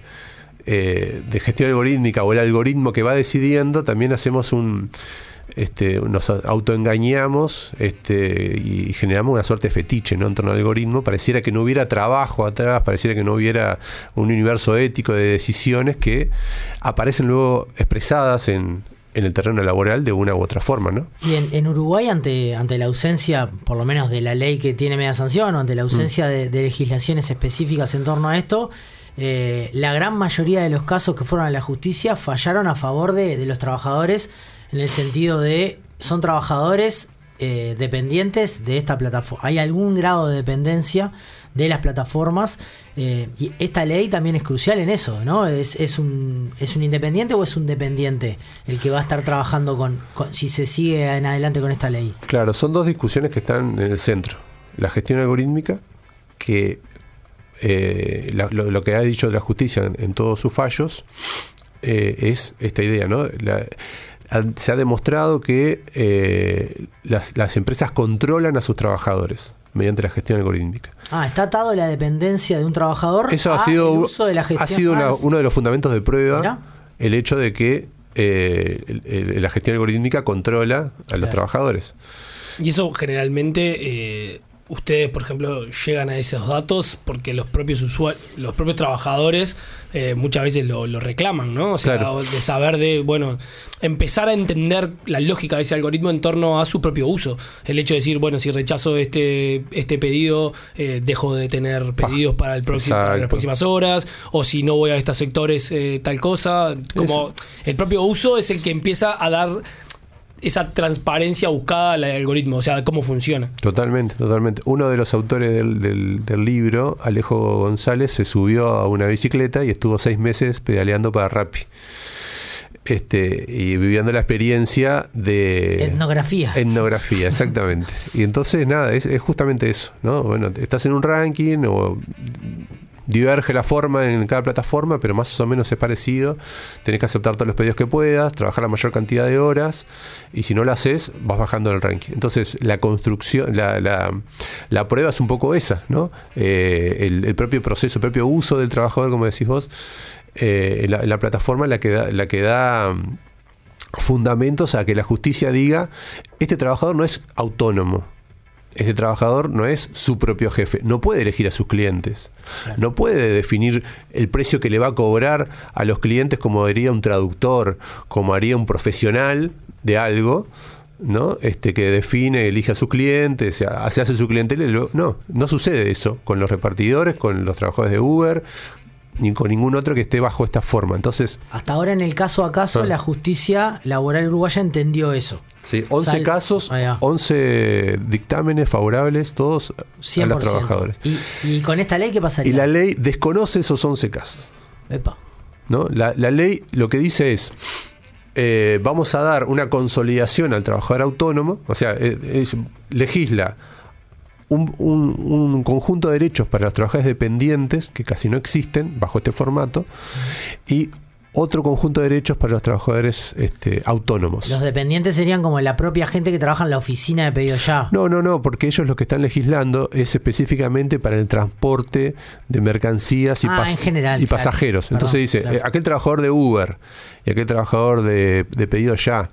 eh, de gestión algorítmica o el algoritmo que va decidiendo, también hacemos un... Este, nos autoengañamos este, y generamos una suerte de fetiche, ¿no? En torno al algoritmo. Pareciera que no hubiera trabajo atrás, pareciera que no hubiera un universo ético de decisiones que aparecen luego expresadas en... en el terreno laboral de una u otra forma, ¿no? Y en, en Uruguay, ante ante la ausencia, por lo menos de la ley que tiene media sanción, o ante la ausencia mm. de, de legislaciones específicas en torno a esto, eh, la gran mayoría de los casos que fueron a la justicia fallaron a favor de, de los trabajadores, en el sentido de son trabajadores eh, dependientes de esta plataforma. Hay algún grado de dependencia de las plataformas, eh, y esta ley también es crucial en eso, ¿no? ¿Es, es, un, ¿Es un independiente o es un dependiente el que va a estar trabajando con, con si se sigue en adelante con esta ley? Claro, son dos discusiones que están en el centro. La gestión algorítmica, que eh, la, lo, lo que ha dicho la justicia en, en todos sus fallos, eh, es esta idea, ¿no? La, se ha demostrado que eh, las, las empresas controlan a sus trabajadores mediante la gestión algorítmica. Ah, está atado la dependencia de un trabajador. Eso ha sido, el uso de la gestión. Ha sido una, uno de los fundamentos de prueba. ¿Mirá? El hecho de que eh, el, el, la gestión algorítmica controla a claro. los trabajadores. Y eso generalmente eh, ustedes, por ejemplo, llegan a esos datos porque los propios usuarios, los propios trabajadores eh, muchas veces lo, lo reclaman, ¿no? O sea, claro. de saber de, bueno, empezar a entender la lógica de ese algoritmo en torno a su propio uso. El hecho de decir, bueno, si rechazo este este pedido, eh, dejo de tener pedidos para, el próximo, para las próximas horas, o si no voy a estos sectores, eh, tal cosa. Como Eso. El propio uso es el que empieza a dar esa transparencia buscada al algoritmo, o sea, cómo funciona. Totalmente, totalmente. Uno de los autores del, del, del libro, Alejo González, se subió a una bicicleta y estuvo seis meses pedaleando para Rappi. Este, y viviendo la experiencia de... Etnografía. Etnografía, exactamente. Y entonces, nada, es, es justamente eso, ¿no? Bueno, estás en un ranking o... diverge la forma en cada plataforma, pero más o menos es parecido. Tenés que aceptar todos los pedidos que puedas, trabajar la mayor cantidad de horas, y si no lo haces, vas bajando en el ranking. Entonces, la construcción, la, la, la prueba es un poco esa, ¿no? Eh, el, el propio proceso, el propio uso del trabajador, como decís vos, eh, la, la plataforma la que da, la que da fundamentos a que la justicia diga, este trabajador no es autónomo. este trabajador no es su propio jefe, no puede elegir a sus clientes, claro. no puede definir el precio que le va a cobrar a los clientes como haría un traductor, como haría un profesional de algo, ¿no? Este, que define, elige a sus clientes, se hace su clientela. No, no sucede eso con los repartidores, con los trabajadores de Uber, ni con ningún otro que esté bajo esta forma. Entonces, hasta ahora en el caso a caso, ah. la justicia laboral uruguaya entendió eso. Sí, once Sal... casos, ah, once dictámenes favorables, todos cien por ciento a los trabajadores. ¿Y, ¿Y con esta ley qué pasaría? Y la ley desconoce esos once casos. Epa. ¿No? La, la ley lo que dice es, eh, vamos a dar una consolidación al trabajador autónomo, o sea, es, es, legisla un, un, un conjunto de derechos para los trabajadores dependientes, que casi no existen bajo este formato, y otro conjunto de derechos para los trabajadores este, autónomos. Los dependientes serían como la propia gente que trabaja en la oficina de Pedido Ya. No, no, no, porque ellos lo que están legislando es específicamente para el transporte de mercancías y, ah, pas- en general, y claro. pasajeros. Perdón, Entonces dice, claro. eh, aquel trabajador de Uber y aquel trabajador de, de Pedido Ya,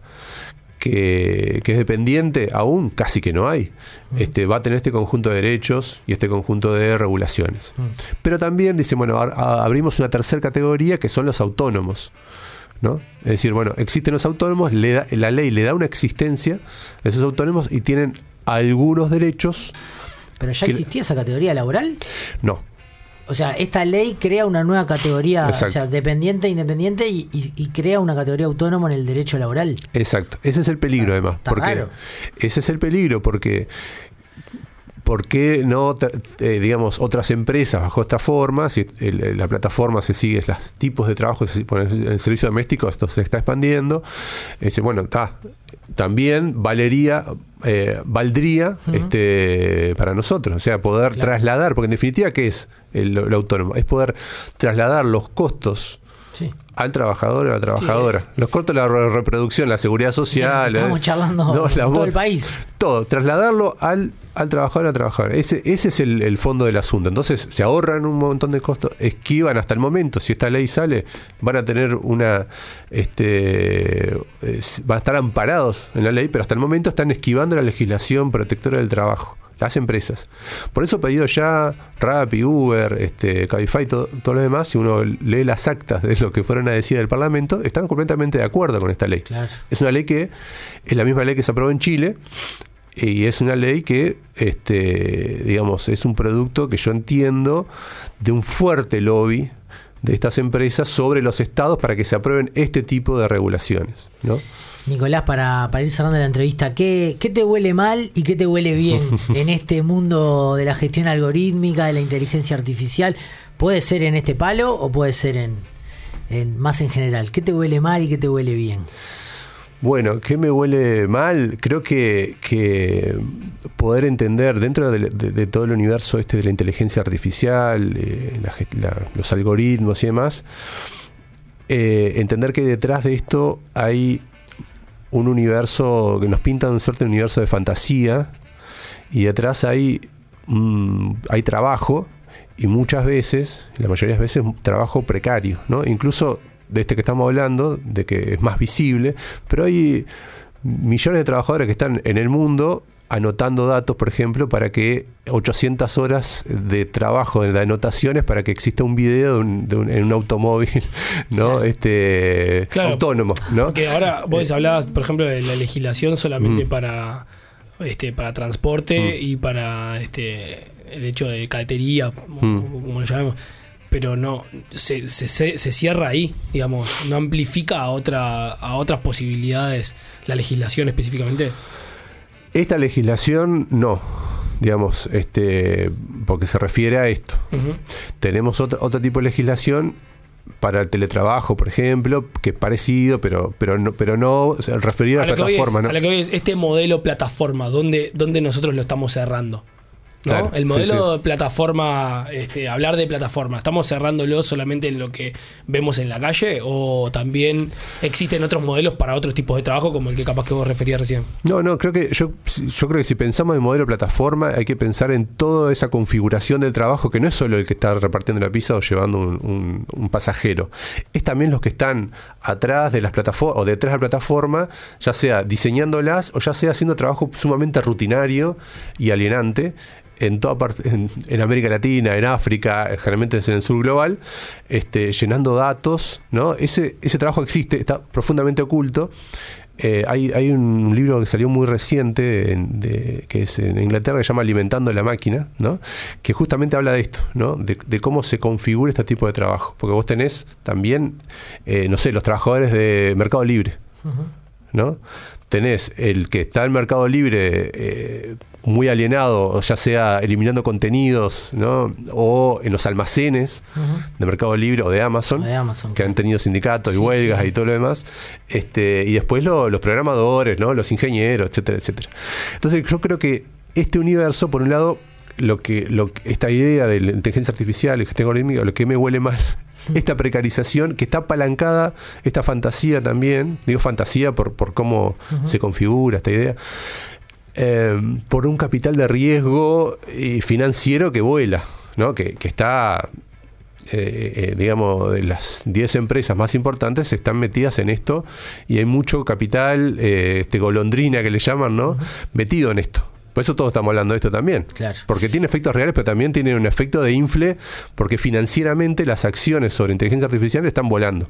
que, que es dependiente, aún casi que no hay, mm. este, va a tener este conjunto de derechos y este conjunto de regulaciones. Mm. Pero también dice, bueno, a, a, abrimos una tercera categoría que son los autónomos, ¿no? Es decir, bueno, existen los autónomos, le da, la ley le da una existencia a esos autónomos y tienen algunos derechos. ¿Pero ya que, existía esa categoría laboral? No. O sea, esta ley crea una nueva categoría, Exacto. o sea, dependiente e independiente y, y, y crea una categoría autónoma en el derecho laboral. Exacto. Ese es el peligro, está, además. Está porque raro. Ese es el peligro, porque ¿por qué no, eh, digamos, otras empresas bajo esta forma, si el, la plataforma se sigue, los tipos de trabajo, en el servicio doméstico esto se está expandiendo, dice, bueno, está, también valería, eh, valdría uh-huh. este, para nosotros, o sea, poder claro. trasladar, porque en definitiva, ¿qué es el, el autónomo? Es poder trasladar los costos sí. al trabajador o a la trabajadora. Sí. Los costos de la re- reproducción, la seguridad social. Estamos eh, charlando no, la todo voz, el país. Todo, trasladarlo al, al trabajador o a la trabajadora. Ese, ese es el, el fondo del asunto. Entonces se ahorran un montón de costos, esquivan hasta el momento. Si esta ley sale, van a tener una... este eh, van a estar amparados en la ley, pero hasta el momento están esquivando la legislación protectora del trabajo. Las empresas. Por eso Pedido Ya, Rappi, Uber, este, Cabify, todo, todo lo demás, si uno lee las actas de lo que fueron a decir del Parlamento, están completamente de acuerdo con esta ley. Claro. Es una ley que es la misma ley que se aprobó en Chile y es una ley que, este, digamos, es un producto que yo entiendo de un fuerte lobby de estas empresas sobre los estados para que se aprueben este tipo de regulaciones, ¿no? Nicolás, para, para ir cerrando la entrevista, ¿qué, ¿qué te huele mal y qué te huele bien en este mundo de la gestión algorítmica, de la inteligencia artificial? ¿Puede ser en este palo o puede ser en, en más en general? ¿Qué te huele mal y qué te huele bien? Bueno, ¿qué me huele mal? Creo que, que poder entender dentro de, de, de todo el universo este de la inteligencia artificial, eh, la, la, los algoritmos y demás, eh, entender que detrás de esto hay un universo que nos pinta un suerte de universo de fantasía y detrás hay, mm, hay trabajo y muchas veces, la mayoría de las veces, trabajo precario, ¿no? Incluso de este que estamos hablando, de que es más visible, pero hay millones de trabajadores que están en el mundo anotando datos, por ejemplo, para que ochocientas horas de trabajo de anotaciones para que exista un video de un, de un, en un automóvil, ¿no? Claro. Este claro, autónomo, ¿no? Que ahora vos hablabas, por ejemplo, de la legislación solamente mm. para este para transporte mm. y para este el hecho de catería, mm. como lo llamamos, pero no se, se, se cierra ahí, digamos, no amplifica a otra a otras posibilidades la legislación específicamente. Esta legislación no, digamos, este, porque se refiere a esto. Uh-huh. Tenemos otro, otro tipo de legislación para el teletrabajo, por ejemplo, que es parecido, pero pero no, pero no referido a, a la plataforma. Es, ¿no? A lo que voy es este modelo plataforma, ¿dónde, dónde nosotros lo estamos cerrando? ¿no? Claro, El modelo sí, sí. de plataforma, este, hablar de plataforma, ¿estamos cerrándolo solamente en lo que vemos en la calle o también existen otros modelos para otros tipos de trabajo como el que capaz que vos referías recién? No, no, creo que yo, yo creo que si pensamos en modelo de plataforma hay que pensar en toda esa configuración del trabajo que no es solo el que está repartiendo la pizza o llevando un, un, un pasajero, es también los que están atrás de las plataformas o detrás de la plataforma, ya sea diseñándolas o ya sea haciendo trabajo sumamente rutinario y alienante en toda parte, en, en América Latina, en África, generalmente en el sur global, este, llenando datos, ¿no? Ese, ese trabajo existe, está profundamente oculto. Eh, hay, hay un libro que salió muy reciente de, de, que es en Inglaterra, que se llama Alimentando la máquina, ¿no? Que justamente habla de esto, ¿no? De, de cómo se configura este tipo de trabajo. Porque vos tenés también, eh, no sé, los trabajadores de Mercado Libre, uh-huh. ¿no? Tenés el que está en Mercado Libre eh, muy alienado, ya sea eliminando contenidos, ¿no? O en los almacenes uh-huh. de Mercado Libre o de Amazon, de Amazon que han tenido sindicatos sí, y huelgas sí. y todo lo demás. Este, y después lo, los programadores, ¿no? Los ingenieros, etcétera, etcétera. Entonces yo creo que este universo, por un lado, lo que, lo, esta idea de la inteligencia artificial y gestión algorítmica, lo que me huele más esta precarización que está apalancada, esta fantasía también, digo fantasía por, por cómo uh-huh. se configura esta idea, eh, por un capital de riesgo eh, financiero que vuela, ¿no? que, que está, eh, eh, digamos, de las diez empresas más importantes están metidas en esto y hay mucho capital, eh, este golondrina que le llaman, ¿no? Uh-huh. metido en esto. Por eso todos estamos hablando de esto también. Claro. Porque tiene efectos reales, pero también tiene un efecto de infle, porque financieramente las acciones sobre inteligencia artificial están volando.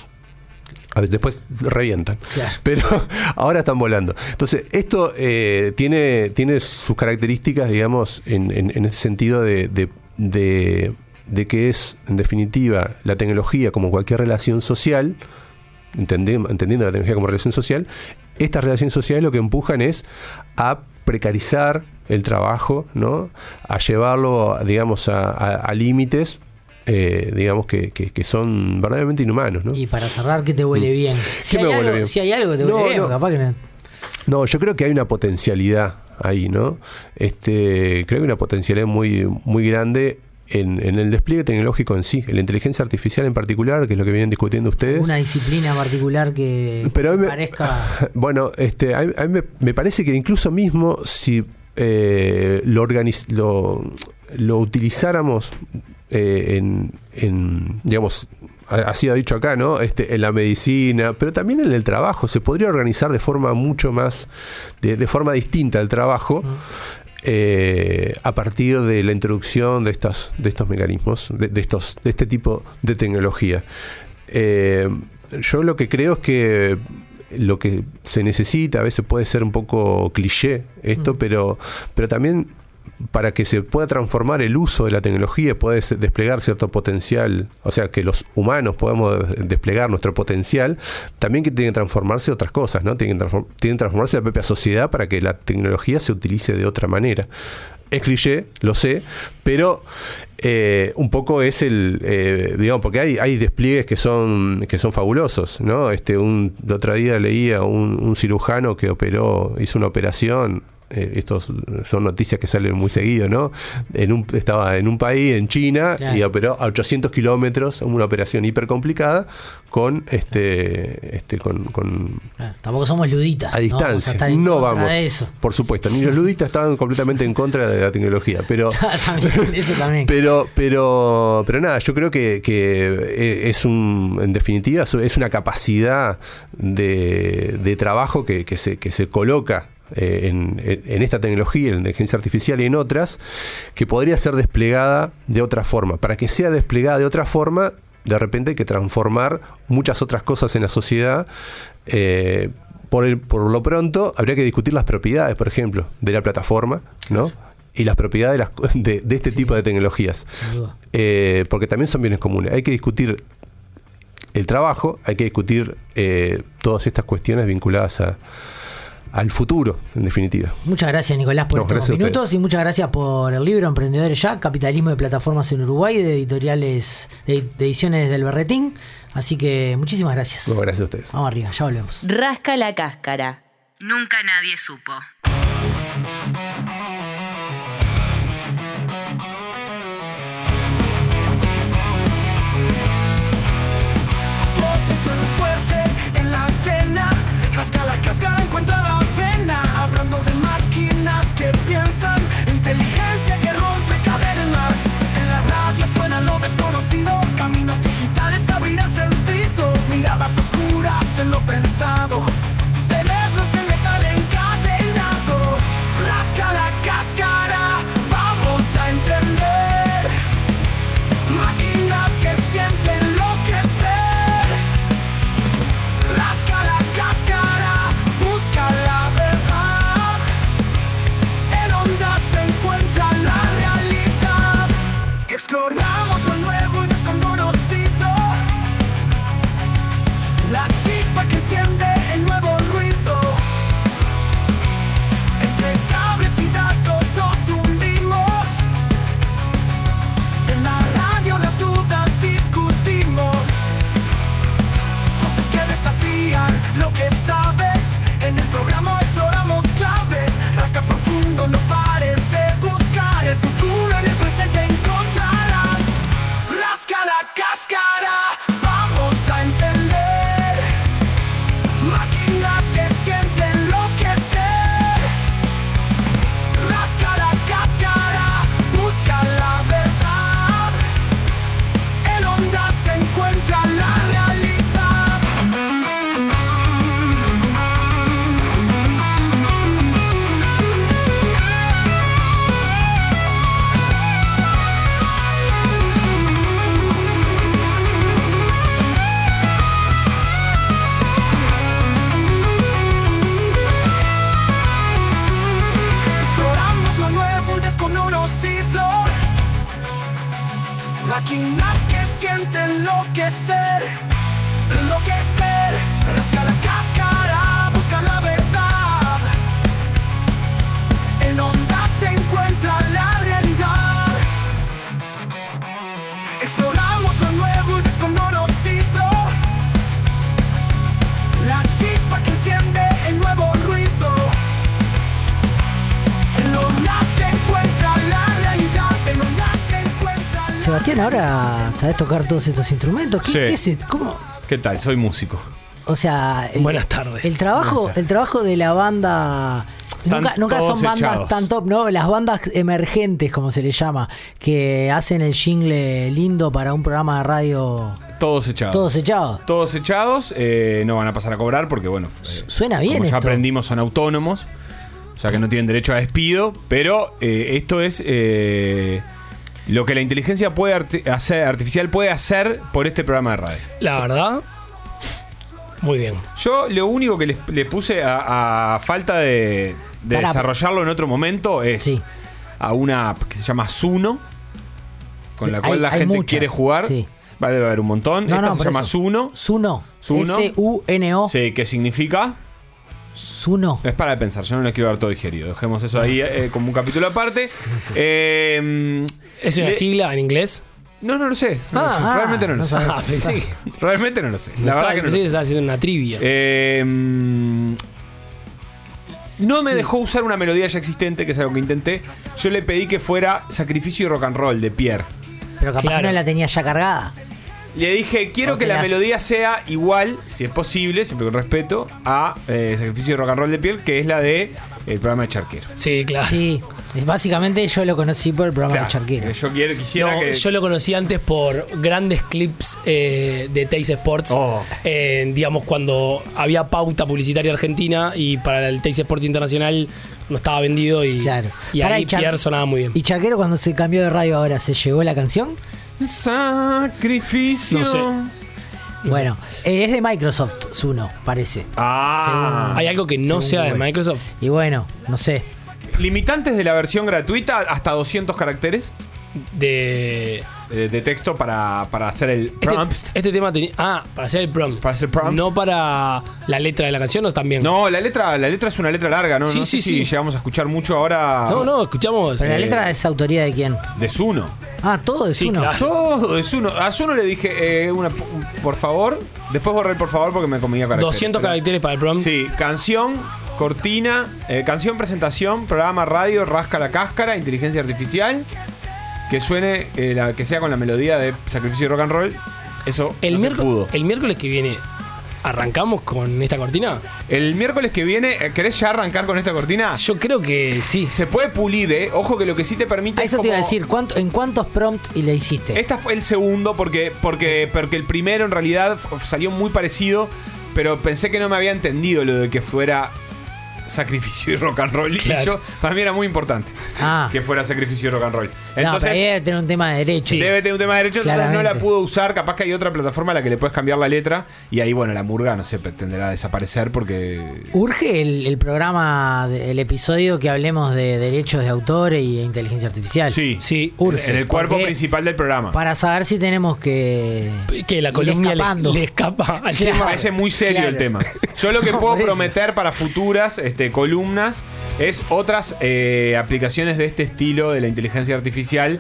A ver, después revientan. Claro. Pero ahora están volando. Entonces, esto eh, tiene, tiene sus características, digamos, en, en, en ese sentido de, de, de, de que es, en definitiva, la tecnología como cualquier relación social, entendiendo, entendiendo la tecnología como relación social, estas relaciones sociales lo que empujan es a precarizar el trabajo, ¿no? A llevarlo, digamos, a, a, a límites, eh, digamos, que, que, que son verdaderamente inhumanos, ¿no? Y para cerrar, ¿qué te huele bien? Si, hay, me algo, huele bien? si hay algo que te huele no, bien, no. capaz que no. No, yo creo que hay una potencialidad ahí, ¿no? Este, creo que hay una potencialidad muy, muy grande En, en el despliegue tecnológico en sí, en la inteligencia artificial en particular, que es lo que vienen discutiendo ustedes. Una disciplina particular que Pero a mí me, parezca... Bueno, este, a mí, a mí me, me parece que incluso mismo si eh, lo, organiz, lo, lo utilizáramos eh, en, en, digamos, así ha dicho acá, ¿no? Este, en la medicina, pero también en el trabajo, se podría organizar de forma mucho más, de, de forma distinta el trabajo. Mm. Eh, a partir de la introducción de estos, de estos mecanismos, de, de, estos, de este tipo de tecnología. Eh, yo lo que creo es que lo que se necesita, a veces puede ser un poco cliché esto, mm. pero, pero también para que se pueda transformar el uso de la tecnología, puede desplegar cierto potencial, o sea, que los humanos podamos desplegar nuestro potencial, también que tienen que transformarse otras cosas, ¿no? Tienen que, transform- tienen que transformarse la propia sociedad para que la tecnología se utilice de otra manera. Es cliché, lo sé, pero eh, un poco es el, eh, digamos, porque hay, hay despliegues que son que son fabulosos, ¿no? Este, un, el otro día leía un, un cirujano que operó, hizo una operación. Eh, estos son noticias que salen muy seguido, ¿no? En un, estaba en un país, en China, claro. y operó a ochocientos kilómetros, una operación hiper complicada, con este, este con, con claro, tampoco somos luditas. A distancia. No vamos, no vamos de eso. Por supuesto, ni los luditas estaban completamente en contra de la tecnología, pero también, eso también. pero, pero, pero nada, yo creo que, que es un, en definitiva, es una capacidad de, de trabajo que, que se, que se coloca Eh, en, en esta tecnología, en la inteligencia artificial y en otras, que podría ser desplegada de otra forma. Para que sea desplegada de otra forma, de repente hay que transformar muchas otras cosas en la sociedad. Eh, por, el, por lo pronto, habría que discutir las propiedades, por ejemplo, de la plataforma, ¿no? Y las propiedades de, las, de, de este sí. tipo de tecnologías. Eh, porque también son bienes comunes. Hay que discutir el trabajo, hay que discutir eh, todas estas cuestiones vinculadas a al futuro, en definitiva. Muchas gracias, Nicolás, por no, estos minutos y muchas gracias por el libro Emprendedores Ya, Capitalismo de Plataformas en Uruguay, de editoriales, de, de ediciones del Berretín. Así que muchísimas gracias. No, gracias a ustedes. Vamos arriba, ya volvemos. Rasca la cáscara. Nunca nadie supo. enloquecer, enloquecer. Rasca la cáscara, busca la verdad. En onda se encuentra la realidad. Exploramos lo nuevo y desconocido. La chispa que enciende el nuevo ruido. En onda se encuentra la realidad. En onda se encuentra la Sebastián, ahora sabes tocar todos estos instrumentos. ¿Qué, Sí. qué es esto? ¿Cómo? ¿Qué tal? Soy músico. O sea, el, Buenas tardes. El trabajo, Buenas el trabajo de la banda. Están Nunca, nunca son todos bandas echados. tan top, ¿no? Las bandas emergentes, como se les llama, que hacen el jingle lindo para un programa de radio. Todos echados. Todos echados. Todos echados. eh, no van a pasar a cobrar porque, bueno, eh, Suena bien como ya esto. aprendimos, son autónomos. O sea que no tienen derecho a despido. Pero eh, esto es eh, lo que la inteligencia puede arti- hacer, artificial puede hacer por este programa de radio. La verdad, muy bien. Yo lo único que le, le puse a, a falta de, de Pará. desarrollarlo en otro momento es Sí. a una app que se llama Zuno, con la Hay- cual la hay gente muchas, quiere jugar. sí. Va a haber un montón. No, Esta no, se por llama eso. Zuno. Zuno. Zuno. S U N O. Sí, ¿qué significa? Zuno. Es para pensar, yo no les quiero dar todo digerido. Dejemos eso ahí eh, como un capítulo aparte. Eh, ¿Es una le- sigla en inglés? No, no lo sé. No lo Ah. sé. Realmente no lo no sé. sabes. Ah, pensé que, Realmente no lo sé. La verdad que no lo pensé que sé. estaba haciendo una trivia. Eh, no me dejó usar una melodía ya existente, que es algo que intenté. Yo le pedí que fuera Sacrificio y Rock and Roll de Pierre. Pero capaz Claro. que no la tenía ya cargada. Le dije, quiero O que que la las- melodía sea igual, si es posible, siempre con respeto, a eh, Sacrificio y Rock and Roll de Pierre, que es la de el programa de Charquero. Sí, claro. Sí. Es básicamente yo lo conocí por el programa Claro, de Charquero. que yo quiero, quisiera No, que... yo lo conocí antes por grandes clips eh, de Teis Sports. Oh. Eh, digamos, cuando había pauta publicitaria argentina y para el Teis Sports Internacional no estaba vendido y, Claro. y Pará, ahí y Char- Pierre sonaba muy bien. ¿Y Charquero cuando se cambió de radio ahora se llevó la canción? Sacrificio. No sé. Bueno, eh, es de Microsoft, Zuno, parece. Ah. ¿Hay algo que no Según sea de Google. Microsoft? Y bueno, no sé. Limitantes de la versión gratuita hasta doscientos caracteres De. eh, de texto para, para hacer el Este, prompt. este tema tenía. Ah, para hacer el prompt. Para hacer prompt. No para la letra de la canción, ¿o también? No, la letra, la letra es una letra larga, ¿no? Sí, no sé sí, si sí. llegamos a escuchar mucho ahora No, no, escuchamos. Pero la eh, letra es autoría de quién. de Zuno. Ah, todo de Sí, Zuno. claro. Todo de Zuno. A Zuno le dije, eh, una, por favor. Después borré el por favor porque me comía caracteres. doscientos Pero- caracteres para el prompt. Sí, canción, cortina, eh, canción, presentación, programa radio, rasca la cáscara, inteligencia artificial. Que suene, eh, la, que sea con la melodía de Sacrificio y Rock and Roll. Eso El, no se miércoles, pudo. el miércoles que viene, ¿arrancamos con esta cortina? El miércoles que viene, eh, ¿querés ya arrancar con esta cortina? Yo creo que sí. Se puede pulir, ¿eh? Ojo que lo que sí te permite A es eso te iba a como- decir, ¿cuánto, ¿en cuántos prompts y le hiciste? Esta fue el segundo porque, porque, porque el primero en realidad f- salió muy parecido, pero pensé que no me había entendido lo de que fuera Sacrificio y Rock and Roll. Claro. Y yo, para mí era muy importante Ah. que fuera Sacrificio y Rock and Roll. no, pero Entonces, ahí debe tener un tema de derecho. debe tener un tema de derecho, entonces no Claramente. la pudo usar. Capaz que hay otra plataforma a la que le puedes cambiar la letra. Y ahí, bueno, la murga, no sé, tenderá a desaparecer porque... Urge el, el programa, de- el episodio que hablemos de derechos de autor y inteligencia artificial. Sí, Sí. Urge. en el cuerpo porque- principal del programa. Para saber si tenemos que. Que la ir columna le, escapando. le escapa al Claro. Me tema. parece muy serio Claro. el tema. Yo lo que No, puedo por eso. prometer para futuras este, columnas es otras eh, aplicaciones de este estilo de la inteligencia artificial.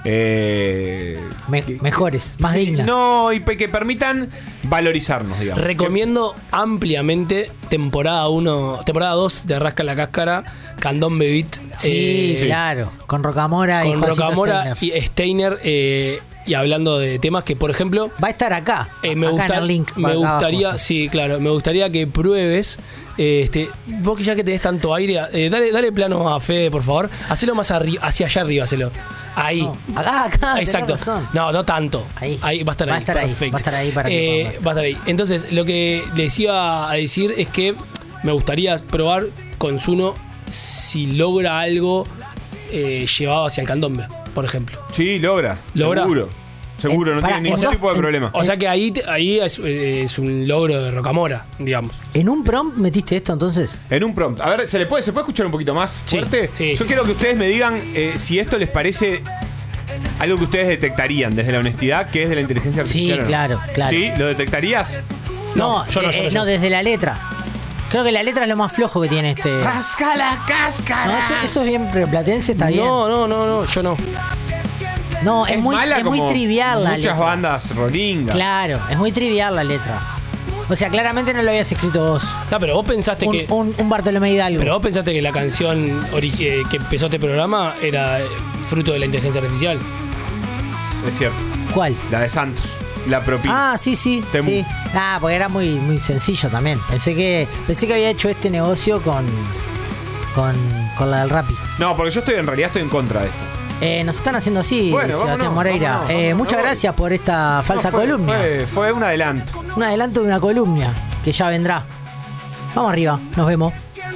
eh, Me- que- mejores, más sí, dignas. No, y pe- que permitan valorizarnos, digamos. Recomiendo ampliamente temporada uno, temporada dos de Rasca la Cáscara, Candombe Beat. Sí, eh, claro. Con Rocamora y Con Juancito Rocamora Steiner. y Steiner. eh, y hablando de temas que, por ejemplo, Va a estar acá. Eh, me acá gusta- en el link. me acá gustaría, abajo. sí, claro, me gustaría que pruebes. eh, Este, vos que ya que tenés tanto aire, eh, dale, dale plano a Fede, por favor. Hacelo más arri- hacia allá arriba, hacelo. Ahí. No, acá, acá. tenés Exacto. razón. No, no tanto. Ahí. va a estar Va a ahí. estar ahí, perfecto. va a estar ahí para que Eh, pongas. va a estar ahí. Entonces, lo que les iba a decir es que me gustaría probar con Zuno si logra algo eh, llevado hacia el candombe, por ejemplo. Sí, logra. Logra. Seguro. Seguro, Eh, no pará, tiene ningún en dos- tipo de en- problema. O sea que ahí, te- ahí es, eh, es un logro de Rocamora, digamos. ¿En un prompt metiste esto entonces? En un prompt. A ver, ¿se le puede, ¿se puede escuchar un poquito más Sí, fuerte? sí, Yo sí. quiero que ustedes me digan eh, si esto les parece algo que ustedes detectarían desde la honestidad, que es de la inteligencia artificial. Sí, ¿o no? claro, claro. ¿Sí? ¿Lo detectarías? No, No, yo no, eh, yo no, eh, yo. no, desde la letra. Creo que la letra es lo más flojo que tiene este. ¡Rasca la No, cáscara! eso, eso es bien platense, está bien. No, no, no, no, yo no. No, es, Es muy, mala es muy como trivial la muchas letra. bandas rolingas. Claro, es muy trivial la letra. O sea, claramente no lo habías escrito vos. No, pero vos pensaste Un, que. un, un Bartolomé Hidalgo. Pero vos pensaste que la canción ori- eh, que empezó este programa era eh, fruto de la inteligencia artificial. Es cierto. ¿Cuál? La de Santos. La propina. Ah, sí, sí, Temu. sí. Ah, porque era muy, muy sencillo también. Pensé que, pensé que había hecho este negocio con, con, con la del Rappi. No, porque yo estoy en realidad estoy en contra de esto. Eh, nos están haciendo así, Bueno, Sebastián vámonos, Moreira. vámonos, Eh, vámonos, muchas me voy. gracias por esta falsa No, fue- columna. Fue, fue un adelanto. Un adelanto de una columna que ya vendrá. Vamos arriba, nos vemos.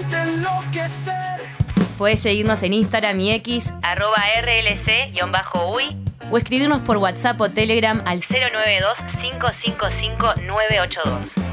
Puedes seguirnos en Instagram y X, arroba R L C-uy, o escribirnos por WhatsApp o Telegram al cero nueve dos, cinco cinco cinco, nueve ocho dos.